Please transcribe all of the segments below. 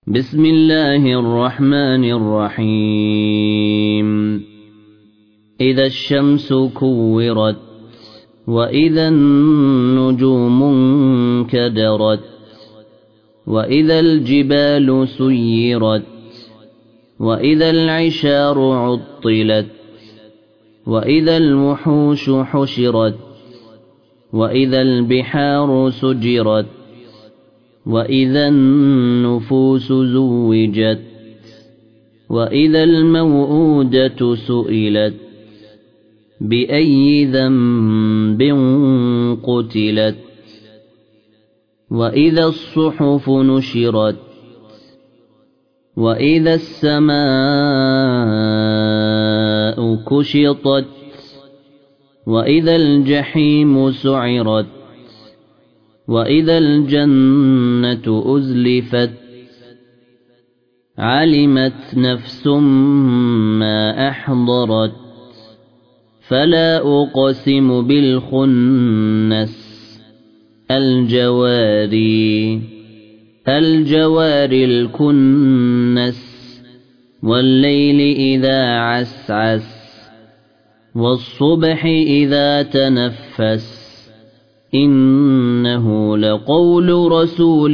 بسم الله الرحمن الرحيم إذا الشمس كورت وإذا النجوم انكدرت وإذا الجبال سيرت وإذا العشار عطلت وإذا الوحوش حشرت وإذا البحار سجرت وإذا النفوس زوجت وإذا الموءودة سئلت بأي ذنب قتلت وإذا الصحف نشرت وإذا السماء كشطت وإذا الجحيم سعرت وإذا الجنة أزلفت علمت نفس ما أحضرت فلا أقسم بالخنس الجوار الكنس والليل إذا عسعس والصبح إذا تنفس إنه لقول رسول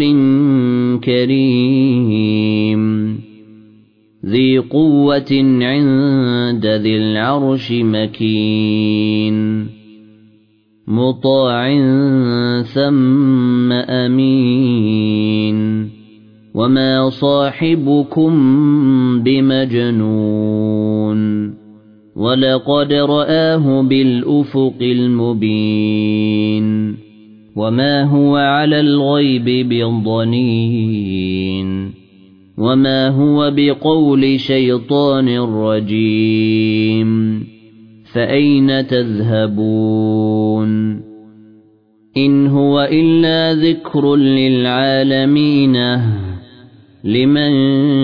كريم ذي قوة عند ذي العرش مكين مطاع ثم أمين وما صاحبكم بمجنون ولقد رآه بالأفق المبين وما هو على الغيب بضنين وما هو بقول شيطان رجيم فأين تذهبون إن هو إلا ذكر للعالمين لمن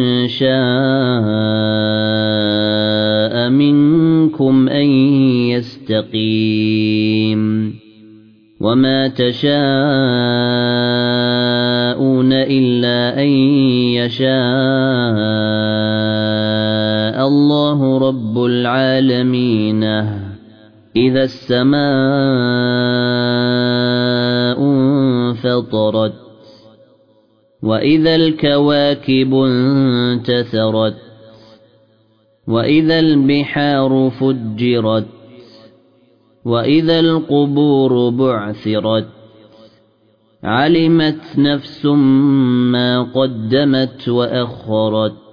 شاء منكم أن يستقيم وما تشاءون إلا أن يشاء الله رب العالمين إذا السماء انفطرت وإذا الكواكب انتثرت وإذا البحار فجرت وإذا القبور بعثرت علمت نفس ما قدمت وأخرت